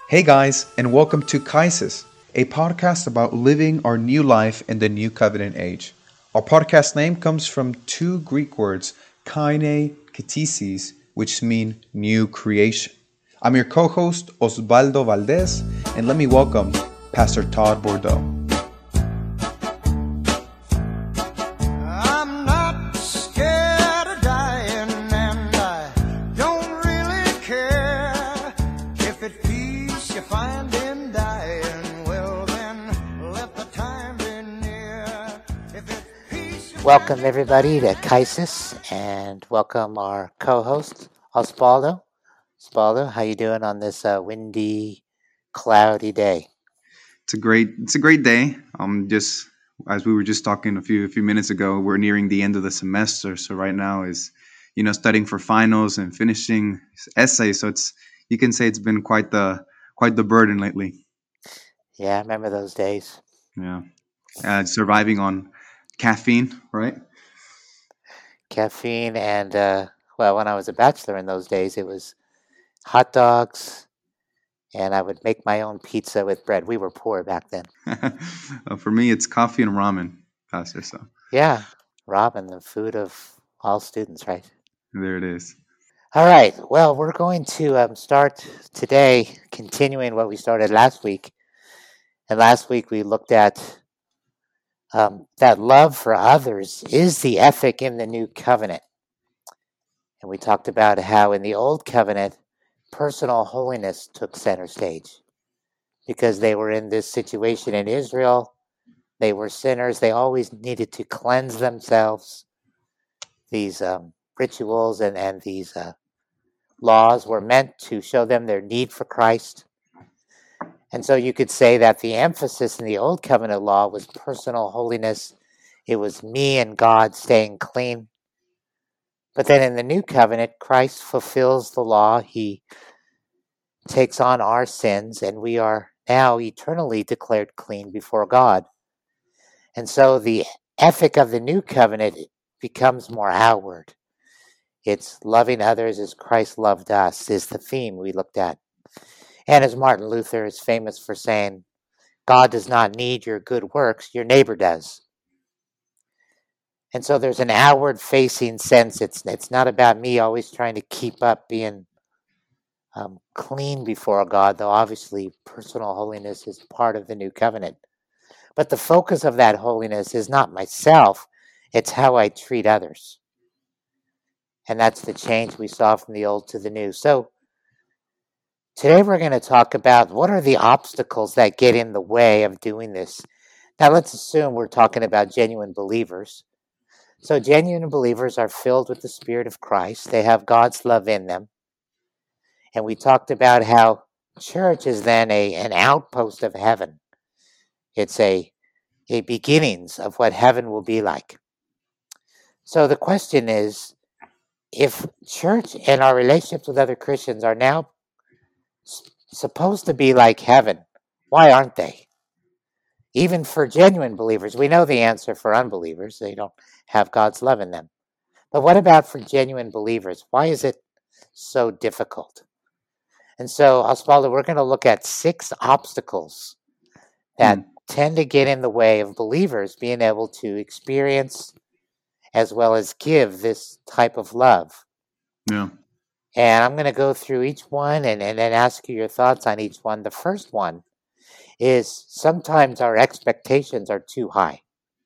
Hey guys, and welcome to Kaisis, a podcast about living our new life in the new covenant age. Our podcast name comes from two Greek words, kaine, ktisis, which mean new creation. I'm your co-host, Osvaldo Valdez, and let me welcome Pastor Todd Bordeaux. I'm not scared of dying, and I don't really care if it peace you find in dying. Well, then let the time be near. If it peace you Welcome everybody to Kaisis, and welcome our co-host Osvaldo. Osvaldo, how you doing on this windy, cloudy day? It's a great day. Just as we were just talking a few minutes ago, we're nearing the end of the semester. So right now is, studying for finals and finishing essays. So you can say it's been quite the burden lately. Yeah, I remember those days. Yeah, surviving on caffeine, right? Caffeine and when I was a bachelor in those days, it was hot dogs, and I would make my own pizza with bread. We were poor back then. For me, it's coffee and ramen, Pastor. So Yeah, Robin, the food of all students, right? there it is. All right. Well, we're going to start today, continuing what we started last week. And last week we looked at that love for others is the ethic in the new covenant. And we talked about how in the old covenant, personal holiness took center stage because they were in this situation in Israel. They were sinners. They always needed to cleanse themselves. These rituals and these laws were meant to show them their need for Christ. And so you could say that the emphasis in the Old Covenant law was personal holiness. It was me and God staying clean. But then in the New Covenant, Christ fulfills the law. He takes on our sins, and we are now eternally declared clean before God. And so the ethic of the New Covenant becomes more outward. It's loving others as Christ loved us is the theme we looked at. And as Martin Luther is famous for saying, God does not need your good works, your neighbor does. And so there's an outward facing sense. It's not about me always trying to keep up being clean before God, though obviously personal holiness is part of the new covenant. But the focus of that holiness is not myself, it's how I treat others. And that's the change we saw from the old to the new. So today we're going to talk about what are the obstacles that get in the way of doing this. Now let's assume we're talking about genuine believers. So genuine believers are filled with the Spirit of Christ. They have God's love in them. And we talked about how church is then an outpost of heaven. It's a beginnings of what heaven will be like. So the question is, if church and our relationships with other Christians are now supposed to be like heaven, why aren't they? Even for genuine believers, we know the answer for unbelievers. They don't have God's love in them. But what about for genuine believers? Why is it so difficult? And so, Osvaldo, we're going to look at 6 obstacles that tend to get in the way of believers being able to experience as well as give this type of love. Yeah. And I'm going to go through each one and then ask you your thoughts on each one. The first one is sometimes our expectations are too high.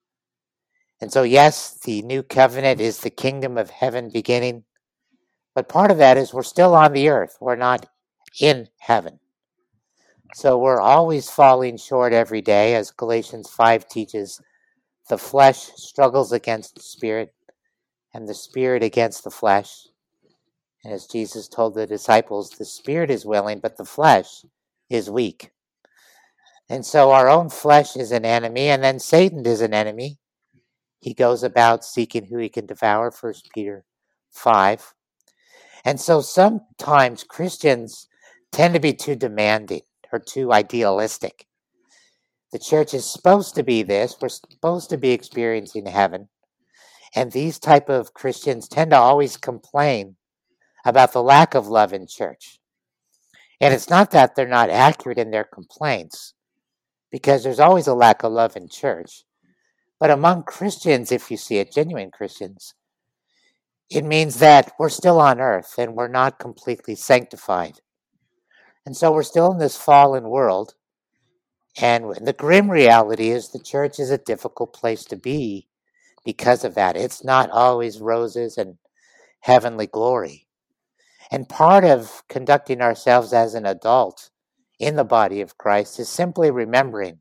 And so, yes, the new covenant is the kingdom of heaven beginning, but part of that is we're still on the earth. We're not in heaven. So we're always falling short every day, as Galatians 5 teaches. The flesh struggles against the spirit, and the spirit against the flesh. And as Jesus told the disciples, the spirit is willing, but the flesh is weak. And so our own flesh is an enemy, and then Satan is an enemy. He goes about seeking who he can devour, 1 Peter 5. And so sometimes Christians tend to be too demanding or too idealistic. The church is supposed to be this. We're supposed to be experiencing heaven. And these type of Christians tend to always complain about the lack of love in church. And it's not that they're not accurate in their complaints, because there's always a lack of love in church. But among Christians, if you see it, genuine Christians, it means that we're still on earth and we're not completely sanctified. And so we're still in this fallen world. And the grim reality is the church is a difficult place to be because of that. It's not always roses and heavenly glory. And part of conducting ourselves as an adult in the body of Christ is simply remembering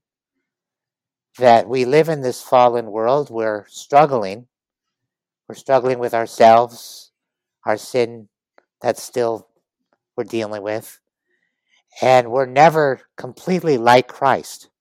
that we live in this fallen world. We're struggling. We're struggling with ourselves, our sin that's still we're dealing with. And we're never completely like Christ.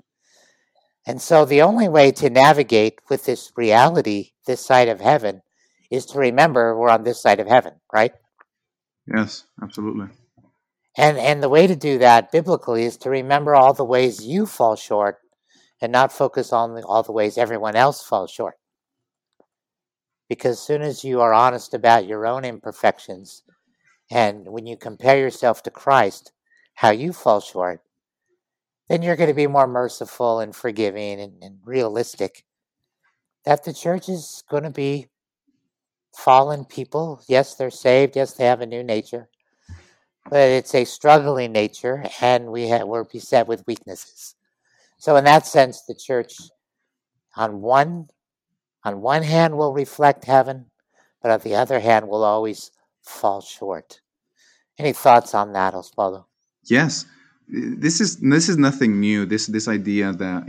And so the only way to navigate with this reality, this side of heaven, is to remember we're on this side of heaven, right? Yes, absolutely. And the way to do that biblically is to remember all the ways you fall short and not focus on all the ways everyone else falls short. Because as soon as you are honest about your own imperfections, and when you compare yourself to Christ, how you fall short, then you're going to be more merciful and forgiving and realistic. That the church is going to be fallen people. Yes, they're saved. Yes, they have a new nature. But it's a struggling nature, and we're beset with weaknesses. So in that sense, the church, on one hand, will reflect heaven, but on the other hand, will always fall short. Any thoughts on that, Osvaldo? Yes, this is nothing new. This idea that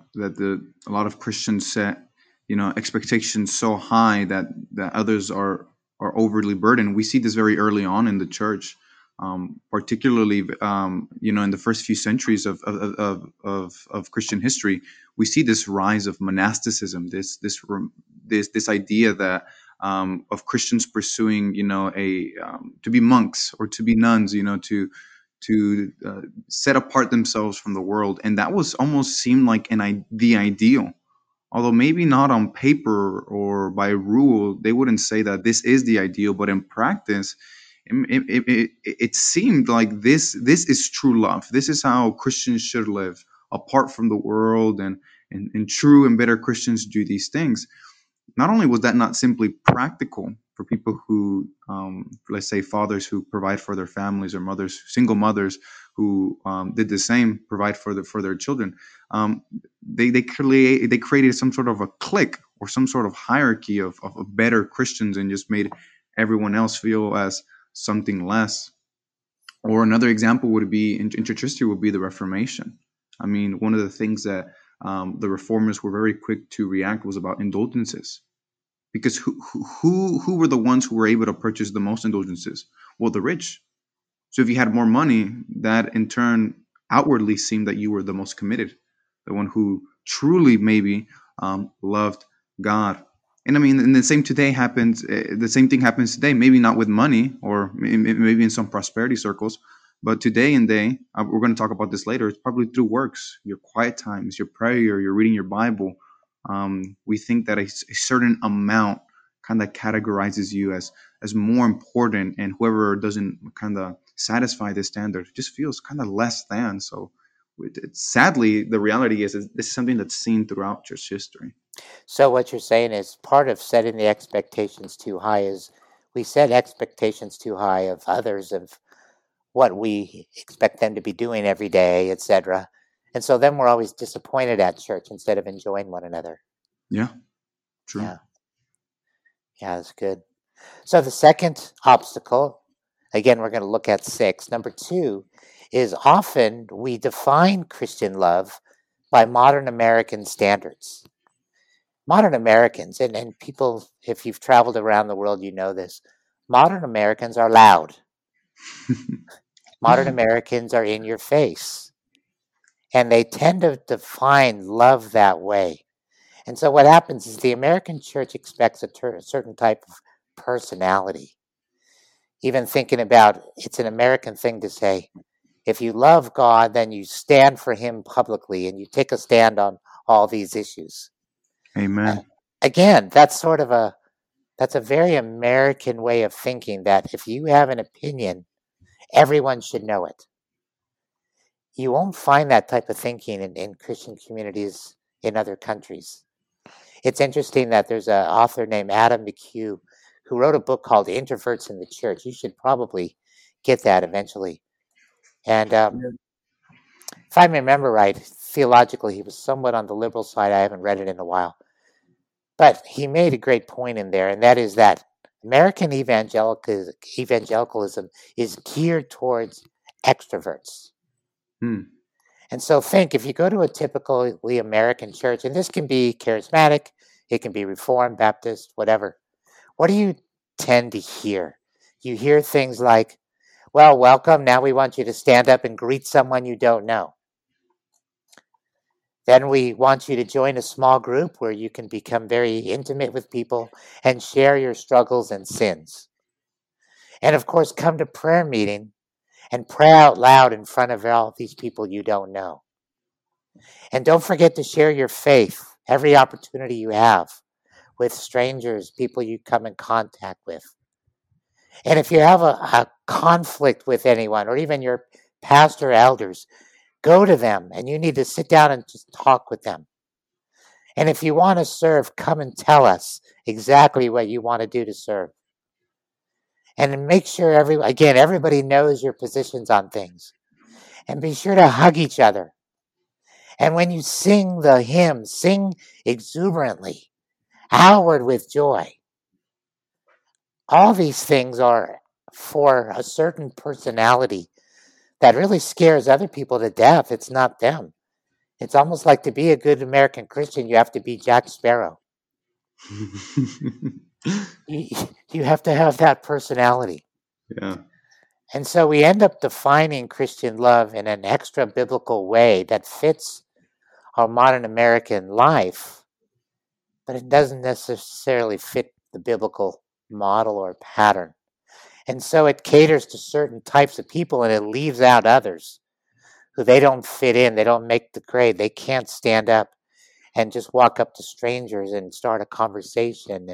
a lot of Christians set expectations so high that others are overly burdened. We see this very early on in the church, particularly in the first few centuries of Christian history. We see this rise of monasticism. This idea that of Christians pursuing to be monks or to be nuns, to set apart themselves from the world, and that was almost seemed like the ideal. Although maybe not on paper or by rule, they wouldn't say that this is the ideal, but in practice, it seemed like this is true love. This is how Christians should live, apart from the world, and true and better Christians do these things. Not only was that not simply practical for people who, let's say, fathers who provide for their families, or single mothers who did the same, provide for their children. They created some sort of a clique or some sort of hierarchy of better Christians, and just made everyone else feel as something less. Or another example would be in church history would be the Reformation. I mean, one of the things that the reformers were very quick to react was about indulgences, because who were the ones who were able to purchase the most indulgences? Well, the rich. So if you had more money, that in turn outwardly seemed that you were the most committed, the one who truly maybe loved God. And I mean, and the same today happens. The same thing happens today. Maybe not with money, or maybe in some prosperity circles, but today and day, we're going to talk about this later. It's probably through works, your quiet times, your prayer, your reading your Bible. We think that a certain amount kind of categorizes you as more important, and whoever doesn't kind of satisfy this standard just feels kind of less than. So, sadly, the reality is this is something that's seen throughout church history. So what you're saying is part of setting the expectations too high is we set expectations too high of others, of what we expect them to be doing every day, etc. And so then we're always disappointed at church instead of enjoying one another. Yeah, true. Yeah, that's good. So the second obstacle, again, we're going to look at 6. Number 2 is often we define Christian love by modern American standards. Modern Americans, and people, if you've traveled around the world, you know this. Modern Americans are loud. Modern Americans are in your face. And they tend to define love that way. And so what happens is the American church expects a certain type of personality. Even thinking about, it's an American thing to say, if you love God, then you stand for him publicly and you take a stand on all these issues. Amen. Again, that's a very American way of thinking, that if you have an opinion everyone should know it. You won't find that type of thinking in Christian communities in other countries. It's interesting that there's an author named Adam McHugh who wrote a book called Introverts in the Church. You should probably get that eventually. And if I remember right, theologically, he was somewhat on the liberal side. I haven't read it in a while. But he made a great point in there, and that is that American evangelicalism is geared towards extroverts. Hmm. And so think, if you go to a typically American church, and this can be charismatic, it can be Reformed, Baptist, whatever, what do you tend to hear? You hear things like, well, welcome, now we want you to stand up and greet someone you don't know. Then we want you to join a small group where you can become very intimate with people and share your struggles and sins. And of course, come to prayer meeting and pray out loud in front of all these people you don't know. And don't forget to share your faith every opportunity you have with strangers, people you come in contact with. And if you have a conflict with anyone or even your pastor elders, go to them and you need to sit down and just talk with them. And if you want to serve, come and tell us exactly what you want to do to serve. And make sure everybody knows your positions on things. And be sure to hug each other. And when you sing the hymn, sing exuberantly, outward with joy. All these things are for a certain personality that really scares other people to death. It's not them. It's almost like to be a good American Christian, you have to be Jack Sparrow. You have to have that personality. Yeah. And so we end up defining Christian love in an extra biblical way that fits our modern American life, but it doesn't necessarily fit the biblical model or pattern. And so it caters to certain types of people and it leaves out others who they don't fit in, they don't make the grade, they can't stand up and just walk up to strangers and start a conversation.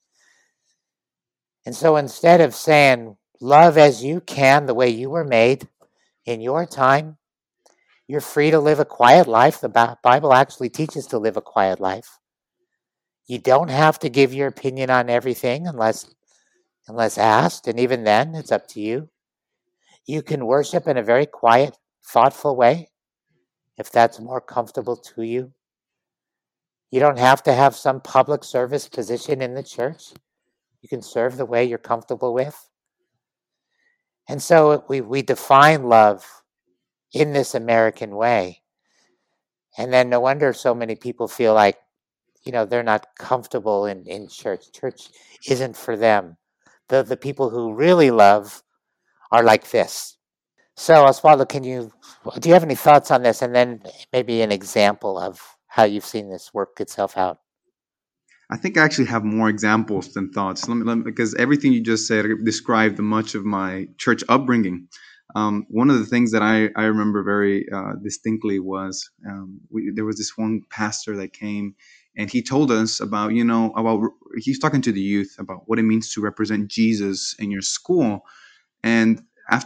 And so instead of saying, love as you can, the way you were made in your time, you're free to live a quiet life. The Bible actually teaches to live a quiet life. You don't have to give your opinion on everything unless asked, and even then, it's up to you. You can worship in a very quiet, thoughtful way, if that's more comfortable to you. You don't have to have some public service position in the church. You can serve the way you're comfortable with. And so we define love in this American way. And then no wonder so many people feel like, they're not comfortable in church. Church isn't for them. The people who really love are like this. So, Osvaldo, do you have any thoughts on this? And then maybe an example of how you've seen this work itself out. I think I actually have more examples than thoughts. Because everything you just said described much of my church upbringing. One of the things that I remember very distinctly was there was this one pastor that came and he told us about he's talking to the youth about what it means to represent Jesus in your school. And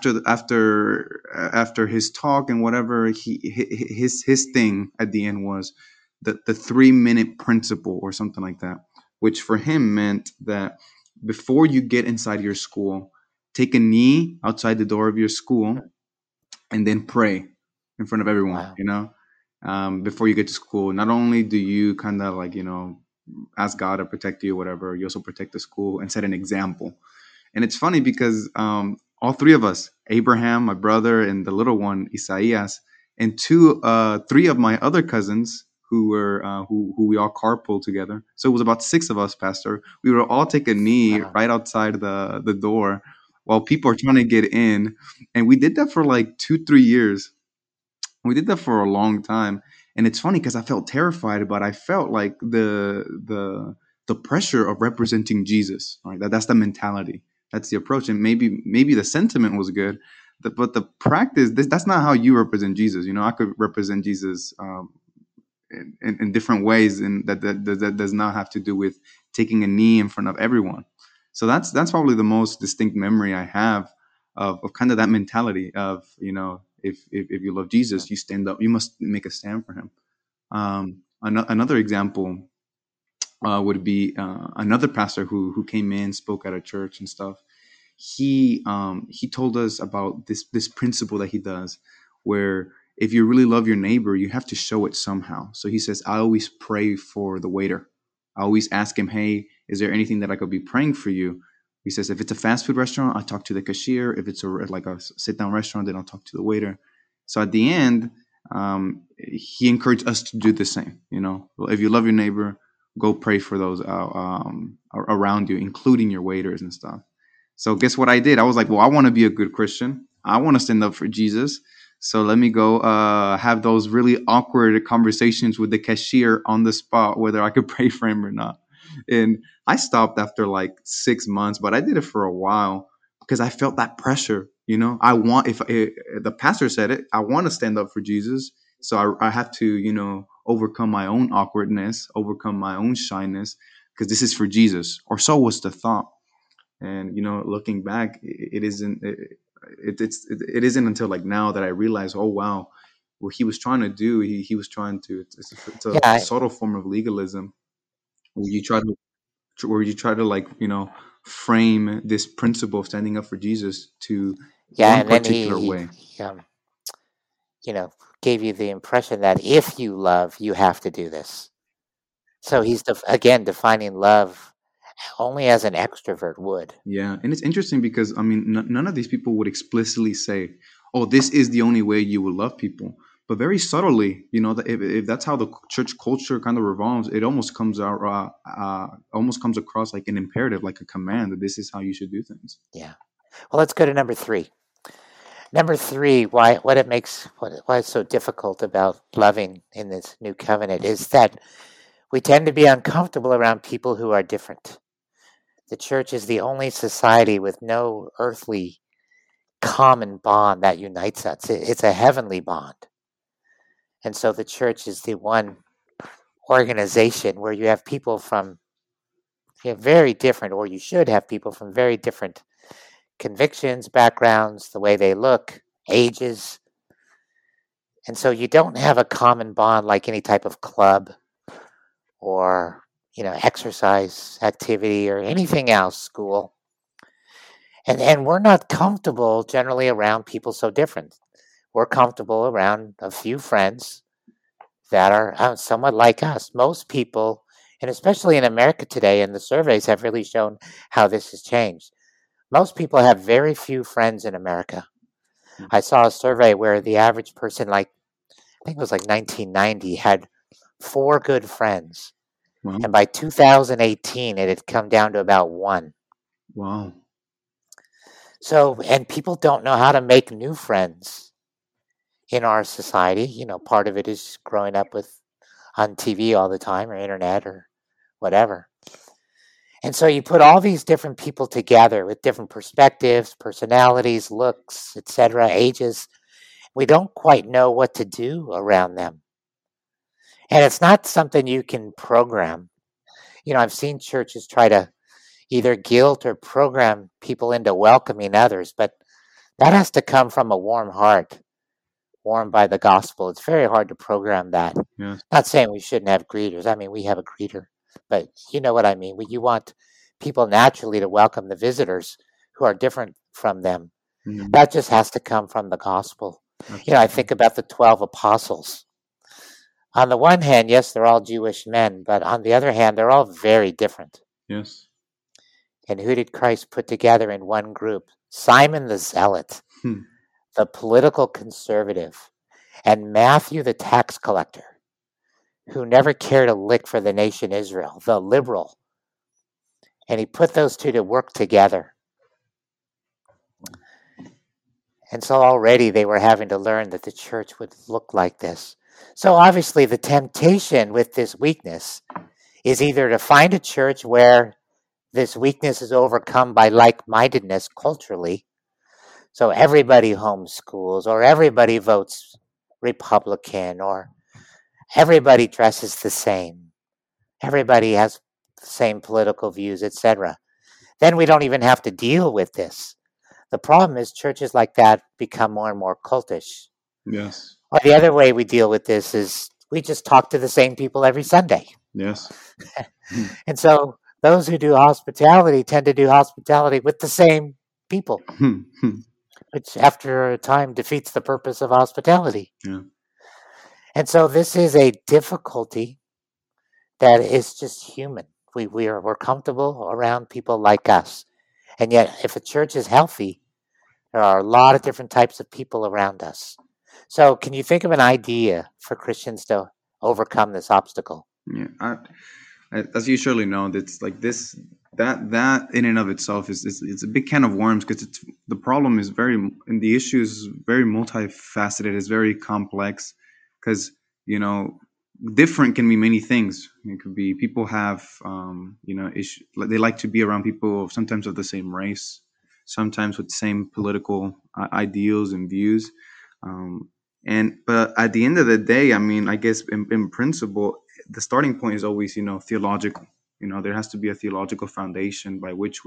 after his talk and whatever, his thing at the end was the 3-minute principle or something like that, which for him meant that before you get inside your school, take a knee outside the door of your school and then pray in front of everyone. Wow. Before you get to school. Not only do you kind of ask God to protect you or whatever, you also protect the school and set an example. And it's funny because all three of us, Abraham, my brother, and the little one, Isaias, and three of my other cousins who we all carpool together. So it was about 6 of us, Pastor. We would all take a knee right outside the door while people are trying to get in. And we did that for like 2-3 years. We did that for a long time. And it's funny because I felt terrified, but I felt like the pressure of representing Jesus. Right? That's the mentality. That's the approach. And maybe the sentiment was good, but the practice, that's not how you represent Jesus. I could represent Jesus in different ways, and that does not have to do with taking a knee in front of everyone. So that's probably the most distinct memory I have of kind of that mentality of, if you love Jesus, you stand up, you must make a stand for him. Another example would be another pastor who came in, spoke at a church and stuff. He told us about this principle that he does, where if you really love your neighbor, you have to show it somehow. So he says, I always pray for the waiter. I always ask him, hey, is there anything that I could be praying for you? He says, if it's a fast food restaurant, I talk to the cashier. If it's like a sit down restaurant, then I'll talk to the waiter. So at the end, he encouraged us to do the same. If you love your neighbor, go pray for those around you, including your waiters and stuff. So guess what I did? I was like, well, I want to be a good Christian. I want to stand up for Jesus. So let me go have those really awkward conversations with the cashier on the spot, whether I could pray for him or not. And I stopped after like 6 months, but I did it for a while because I felt that pressure. If the pastor said it, I want to stand up for Jesus. So I have to, overcome my own awkwardness, overcome my own shyness, because this is for Jesus. Or so was the thought. And looking back, it isn't until like now that I realize, oh wow, what he was trying to do, he was trying to. It's a Yeah, subtle form of legalism where you try to like frame this principle of standing up for Jesus to yeah, one and then particular way. he gave you the impression that if you love, you have to do this. So he's again defining love only as an extrovert would. Yeah, and it's interesting because none of these people would explicitly say, "Oh, this is the only way you will love people." But very subtly, that if that's how the church culture kind of revolves, it almost comes across like an imperative, like a command that this is how you should do things. Yeah. Well, let's go to number 3. Number 3, why it's so difficult about loving in this new covenant is that we tend to be uncomfortable around people who are different. The church is the only society with no earthly common bond that unites us. It's a heavenly bond. And so the church is the one organization where you have people from very different, or you should have people from very different convictions, backgrounds, the way they look, ages. And so you don't have a common bond like any type of club or exercise activity or anything else, school. And we're not comfortable generally around people so different. We're comfortable around a few friends that are somewhat like us. Most people, and especially in America today, and the surveys have really shown how this has changed. Most people have very few friends in America. I saw a survey where the average person, I think it was like 1990, had 4 good friends. Wow. And by 2018, it had come down to about 1. Wow. So, and people don't know how to make new friends in our society. Part of it is growing up on TV all the time or internet or whatever. And so you put all these different people together with different perspectives, personalities, looks, etc., ages. We don't quite know what to do around them. And it's not something you can program. I've seen churches try to either guilt or program people into welcoming others, but that has to come from a warm heart, warmed by the gospel. It's very hard to program that. Yes. Not saying we shouldn't have greeters. We have a greeter, but you know what I mean. You want people naturally to welcome the visitors who are different from them. Mm-hmm. That just has to come from the gospel. Absolutely. I think about the 12 apostles. On the one hand, yes, they're all Jewish men, but on the other hand, they're all very different. Yes. And who did Christ put together in one group? Simon the Zealot, the political conservative, and Matthew the tax collector, who never cared a lick for the nation Israel, the liberal. And he put those two to work together. And so already they were having to learn that the church would look like this. So obviously the temptation with this weakness is either to find a church where this weakness is overcome by like-mindedness culturally. So everybody homeschools, or everybody votes Republican, or everybody dresses the same. Everybody has the same political views, etc. Then we don't even have to deal with this. The problem is churches like that become more and more cultish. Yes. Or the other way we deal with this is we just talk to the same people every Sunday. Yes. And so those who do hospitality tend to do hospitality with the same people, which after a time defeats the purpose of hospitality. Yeah. And so this is a difficulty that is just human. We're comfortable around people like us. And yet, if a church is healthy, there are a lot of different types of people around us. So can you think of an idea for Christians to overcome this obstacle? Yeah. As you surely know, that's like this, that in and of itself is it's a big can of worms, because it's the problem is very, and the issue is very multifaceted. It's very complex, because different can be many things. It could be people have issue, they like to be around people sometimes of the same race, sometimes with the same political ideals and views. But at the end of the day, I mean, I guess in principle, the starting point is always theological. There has to be a theological foundation by which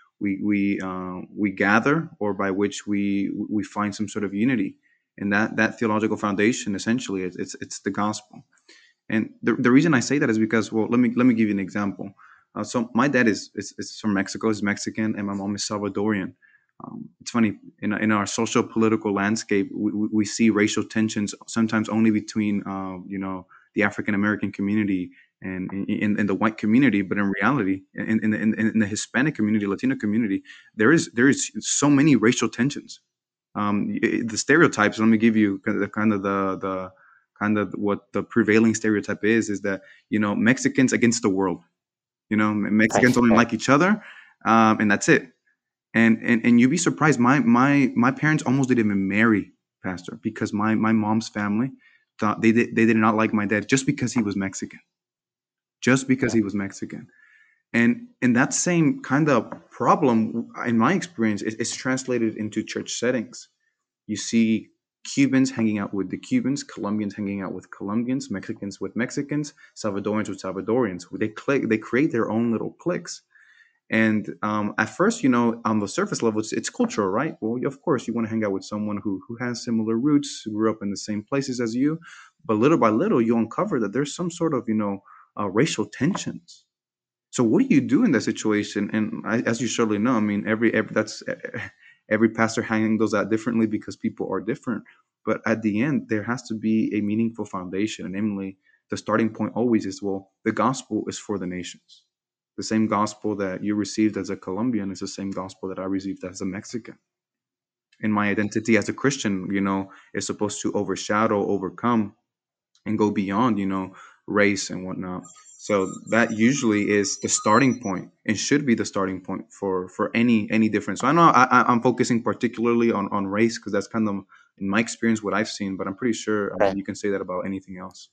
we gather, or by which we find some sort of unity. And that theological foundation, essentially, it's the gospel. And the reason I say that is because, well, let me give you an example. So my dad is from Mexico, is Mexican, and my mom is Salvadorian. It's funny, in our social political landscape, we see racial tensions sometimes only between the African American community and in the white community, but in reality, in the Hispanic community, Latino community, there is so many racial tensions. The stereotypes. Let me give you the what the prevailing stereotype is that Mexicans against the world. Mexicans only like each other, and that's it. And you'd be surprised. My parents almost didn't even marry, Pastor, because my mom's family thought they did not like my dad just because he was Mexican. Just because he was Mexican. And that same kind of problem, in my experience, is translated into church settings. You see Cubans hanging out with the Cubans, Colombians hanging out with Colombians, Mexicans with Mexicans, Salvadorians with Salvadorians. They create their own little cliques. And at first, on the surface level, it's cultural, right? Well, of course, you want to hang out with someone who has similar roots, who grew up in the same places as you. But little by little, you uncover that there's some sort of, racial tensions. So what do you do in that situation? And as you surely know, I mean, every pastor handles that differently because people are different. But at the end, there has to be a meaningful foundation. And namely, the starting point always is, well, the gospel is for the nations. The same gospel that you received as a Colombian is the same gospel that I received as a Mexican. And my identity as a Christian, is supposed to overshadow, overcome, and go beyond, race and whatnot. So that usually is the starting point, and should be the starting point for any difference. So I know I'm focusing particularly on race, because that's kind of, in my experience, what I've seen. But I'm pretty sure Right. you can say that about anything else.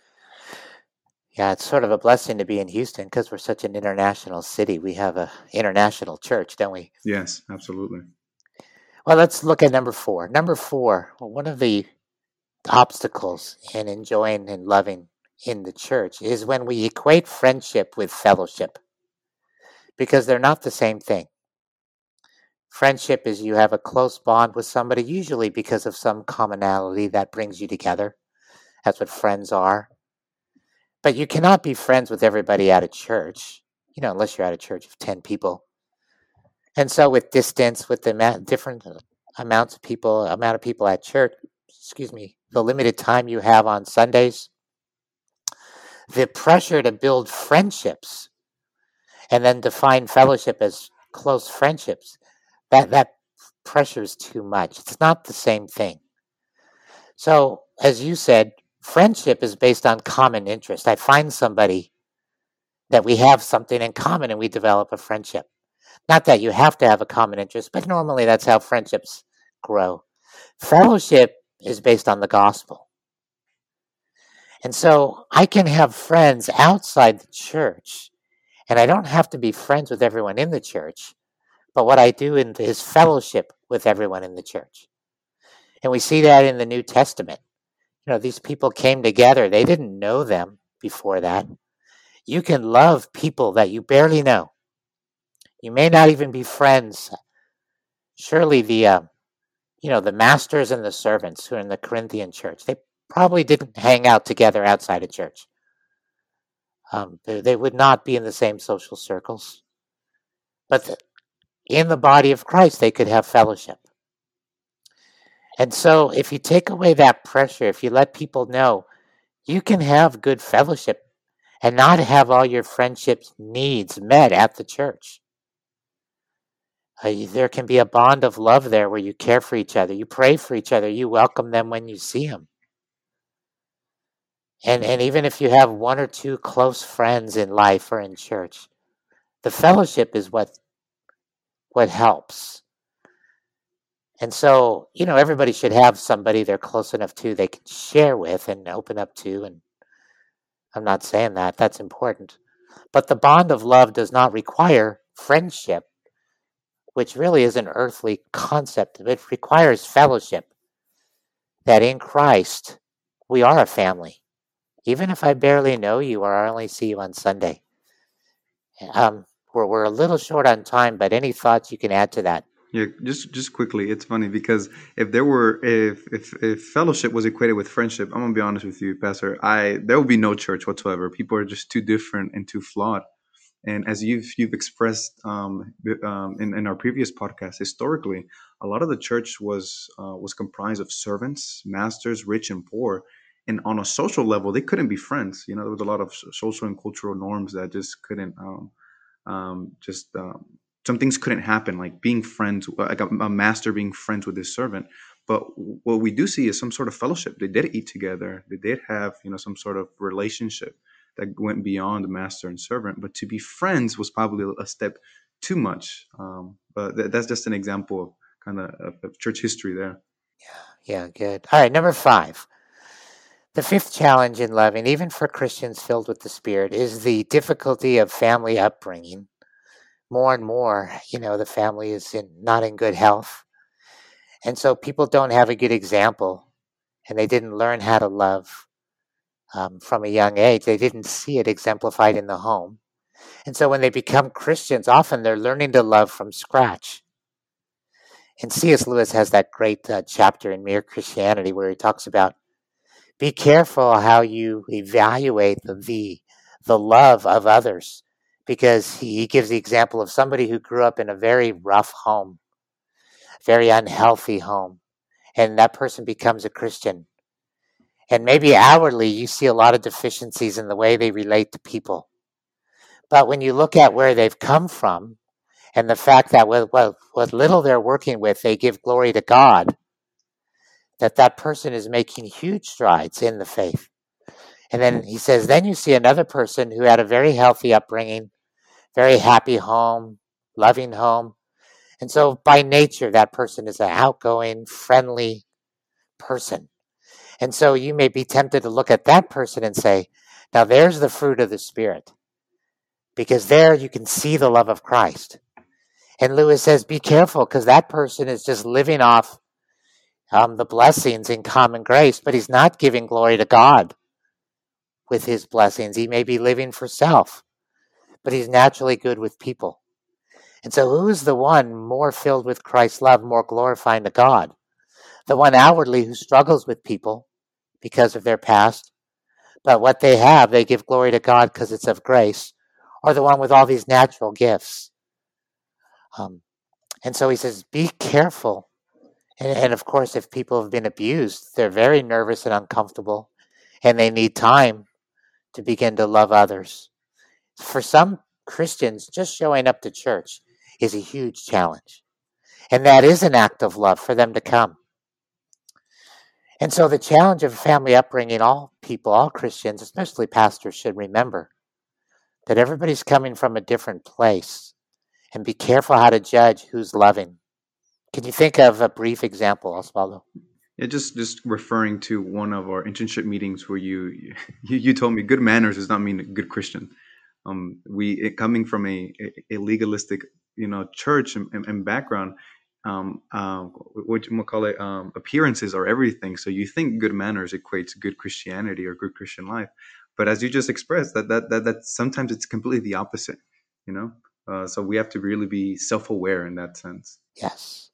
Yeah, it's sort of a blessing to be in Houston because we're such an international city. We have an international church, don't we? Yes, absolutely. Well, let's look at number 4. Number 4, one of the obstacles in enjoying and loving in the church is when we equate friendship with fellowship, because they're not the same thing. Friendship is you have a close bond with somebody, usually because of some commonality that brings you together. That's what friends are. But you cannot be friends with everybody at a church, unless you're at a church of 10 people. And so with distance, with the different amount of people at church, the limited time you have on Sundays, the pressure to build friendships and then define fellowship as close friendships, that pressure is too much. It's not the same thing. So, as you said, friendship is based on common interest. I find somebody that we have something in common and we develop a friendship. Not that you have to have a common interest, but normally that's how friendships grow. Fellowship is based on the gospel. And so I can have friends outside the church, and I don't have to be friends with everyone in the church, but what I do is fellowship with everyone in the church. And we see that in the New Testament. These people came together. They didn't know them before that. You can love people that you barely know. You may not even be friends surely the masters and the servants who are in the Corinthian church, they probably didn't hang out together outside of church. They would not be in the same social circles, but in the body of Christ, they could have fellowship. And so, if you take away that pressure, if you let people know you can have good fellowship and not have all your friendship's needs met at the church. There can be a bond of love there where you care for each other, you pray for each other, you welcome them when you see them. And even if you have one or two close friends in life or in church, the fellowship is what helps. And so, everybody should have somebody they're close enough to they can share with and open up to. And I'm not saying that, that's important. But the bond of love does not require friendship, which really is an earthly concept. It requires fellowship, that in Christ we are a family. Even if I barely know you or I only see you on Sunday. We're a little short on time, but any thoughts you can add to that? Yeah, just quickly, it's funny because if fellowship was equated with friendship, I'm gonna be honest with you, Pastor. There will be no church whatsoever. People are just too different and too flawed. And as you've expressed in our previous podcast, historically, a lot of the church was comprised of servants, masters, rich and poor. And on a social level, they couldn't be friends. There was a lot of social and cultural norms that just couldn't just some things couldn't happen, like being friends, like a master being friends with his servant. But what we do see is some sort of fellowship. They did eat together. They did have some sort of relationship that went beyond the master and servant. But to be friends was probably a step too much. But that's just an example of kind of church history there. Yeah, good. All right, number 5. The fifth challenge in loving, even for Christians filled with the Spirit, is the difficulty of family upbringing. More and more, the family is not in good health. And so people don't have a good example, and they didn't learn how to love from a young age. They didn't see it exemplified in the home. And so when they become Christians, often they're learning to love from scratch. And C.S. Lewis has that great chapter in Mere Christianity where he talks about be careful how you evaluate the love of others, because he gives the example of somebody who grew up in a very rough home, very unhealthy home, and that person becomes a Christian. And maybe outwardly you see a lot of deficiencies in the way they relate to people. But when you look at where they've come from and the fact that with what little they're working with, they give glory to God, that person is making huge strides in the faith. And then he says, then you see another person who had a very healthy upbringing, very happy home, loving home. And so by nature, that person is an outgoing, friendly person. And so you may be tempted to look at that person and say, now there's the fruit of the Spirit, because there you can see the love of Christ. And Lewis says, be careful, because that person is just living off the blessings in common grace, but he's not giving glory to God with his blessings. He may be living for self, but he's naturally good with people. And so who is the one more filled with Christ's love, more glorifying to God? The one outwardly who struggles with people because of their past, but what they have, they give glory to God because it's of grace, or the one with all these natural gifts. And so he says, be careful. And of course, if people have been abused, they're very nervous and uncomfortable, and they need time to begin to love others. For some Christians, just showing up to church is a huge challenge. And that is an act of love for them to come. And so the challenge of family upbringing, all people, all Christians, especially pastors, should remember that everybody's coming from a different place, and be careful how to judge who's loving. Can you think of a brief example, Osvaldo? Yeah, just referring to one of our internship meetings where you told me good manners does not mean a good Christian. Coming from a legalistic church and background, what you call it, appearances are everything. So you think good manners equates good Christianity or good Christian life, but as you just expressed, that sometimes it's completely the opposite. So we have to really be self-aware in that sense. Yes.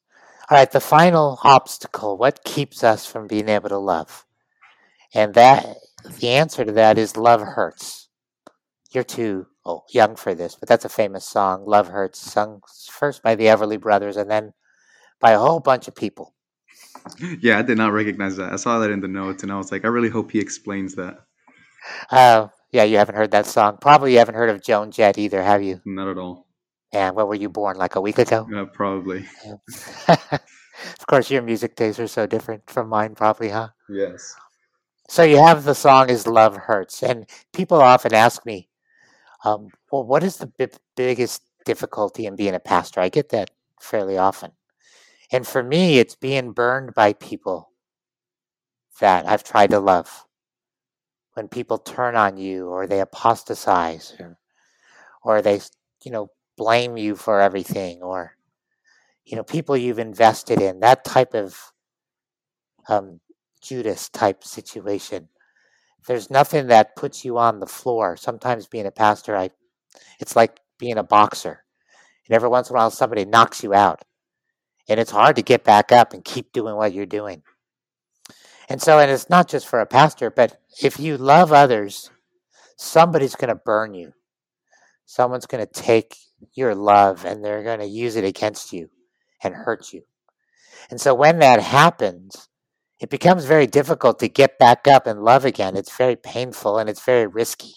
All right, the final obstacle, what keeps us from being able to love? And that the answer to that is love hurts. You're too young for this, but that's a famous song, Love Hurts, sung first by the Everly Brothers and then by a whole bunch of people. Yeah, I did not recognize that. I saw that in the notes, and I was like, I really hope he explains that. Yeah, you haven't heard that song. Probably you haven't heard of Joan Jett either, have you? Not at all. And when were you born? Like a week ago? Probably. Of course, your music tastes are so different from mine, probably, huh? Yes. So you have the song is Love Hurts. And people often ask me, well, what is the biggest difficulty in being a pastor? I get that fairly often. And for me, it's being burned by people that I've tried to love. When people turn on you or they apostatize or they, blame you for everything or, people you've invested in, that type of Judas type situation. There's nothing that puts you on the floor. Sometimes being a pastor, it's like being a boxer. And every once in a while, somebody knocks you out. And it's hard to get back up and keep doing what you're doing. And it's not just for a pastor, but if you love others, somebody's going to burn you. Someone's going to take your love and they're going to use it against you and hurt you. And so when that happens, it becomes very difficult to get back up and love again. It's very painful and it's very risky.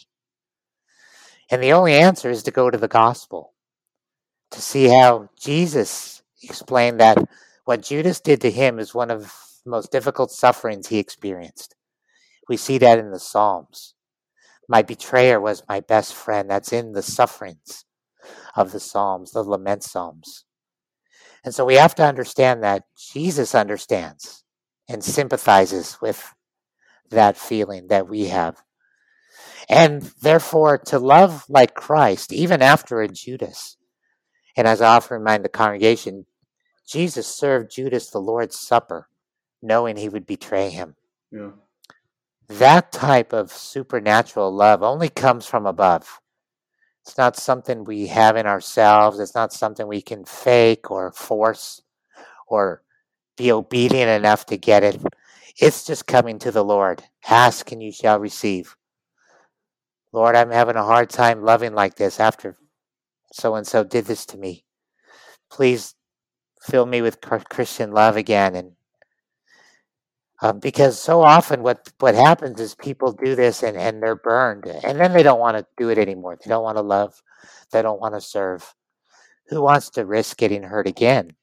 And the only answer is to go to the gospel, to see how Jesus explained that what Judas did to him is one of the most difficult sufferings he experienced. We see that in the Psalms. My betrayer was my best friend. That's in the sufferings of the Psalms, the lament Psalms. And so we have to understand that Jesus understands and sympathizes with that feeling that we have. And therefore, to love like Christ, even after a Judas. And as I often remind the congregation, Jesus served Judas the Lord's Supper, knowing he would betray him. Yeah. That type of supernatural love only comes from above. It's not something we have in ourselves. It's not something we can fake or force or be obedient enough to get it. It's just coming to the Lord. Ask and you shall receive. Lord, I'm having a hard time loving like this after so-and-so did this to me. Please fill me with Christian love again. And because so often what happens is people do this and they're burned. And then they don't want to do it anymore. They don't want to love. They don't want to serve. Who wants to risk getting hurt again?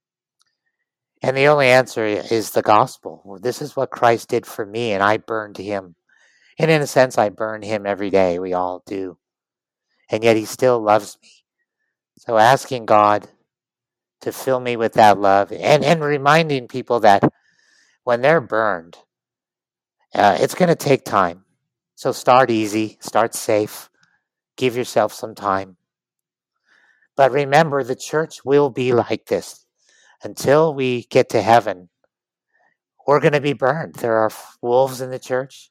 And the only answer is the gospel. Well, this is what Christ did for me, and I burned him. And in a sense, I burn him every day. We all do. And yet he still loves me. So asking God to fill me with that love and reminding people that when they're burned, it's going to take time. So start easy, start safe, give yourself some time. But remember, the church will be like this. Until we get to heaven, we're going to be burned. There are wolves in the church.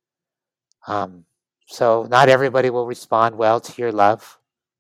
So not everybody will respond well to your love.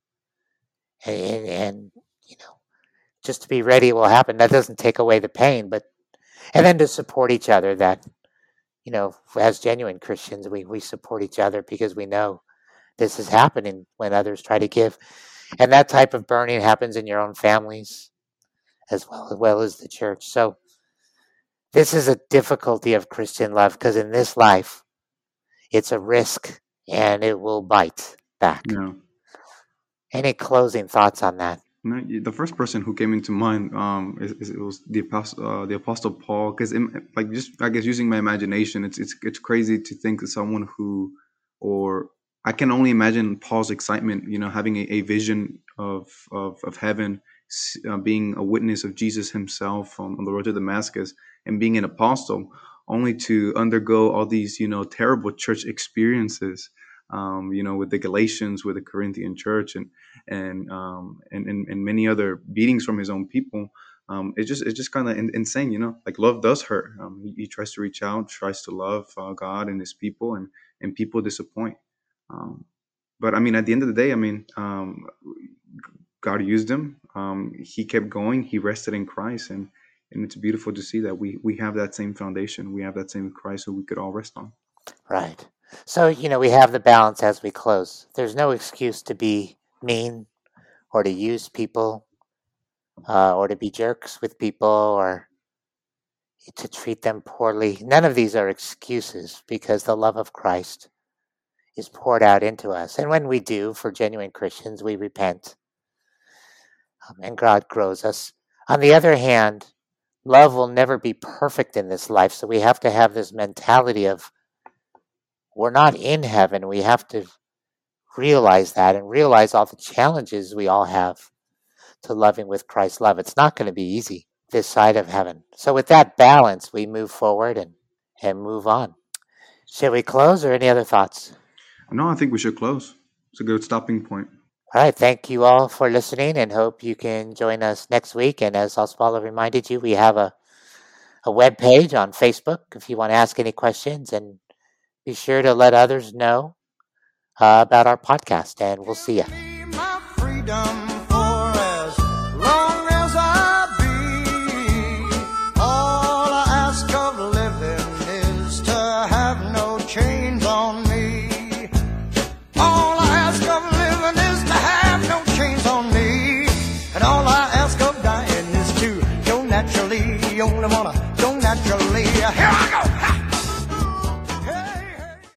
And just to be ready, it will happen. That doesn't take away the pain, and then to support each other that, as genuine Christians, we support each other because we know this is happening when others try to give. And that type of burning happens in your own families as well as the church. So this is a difficulty of Christian love because in this life, it's a risk and it will bite back. Yeah. Any closing thoughts on that? No, the first person who came into mind it was the apostle Paul, because like, just I guess using my imagination, it's crazy to think of someone who, or I can only imagine Paul's excitement, having a vision of heaven, being a witness of Jesus himself on the road to Damascus, and being an apostle, only to undergo all these terrible church experiences, with the Galatians, with the Corinthian church, and many other beatings from his own people. It's just kind of insane, like love does hurt. He tries to reach out, tries to love God and his people, and people disappoint. But I mean, at the end of the day, God used him. He kept going. He rested in Christ, and And it's beautiful to see that we have that same foundation. We have that same Christ who we could all rest on. Right. So, we have the balance as we close. There's no excuse to be mean or to use people or to be jerks with people or to treat them poorly. None of these are excuses because the love of Christ is poured out into us. And when we do, for genuine Christians, we repent and God grows us. On the other hand, love will never be perfect in this life. So we have to have this mentality of we're not in heaven. We have to realize that and realize all the challenges we all have to loving with Christ's love. It's not going to be easy this side of heaven. So with that balance, we move forward and move on. Shall we close or any other thoughts? No, I think we should close. It's a good stopping point. All right. Thank you all for listening and hope you can join us next week. And as Osvaldo reminded you, we have a web page on Facebook if you want to ask any questions, and be sure to let others know about our podcast, and we'll see you. My freedom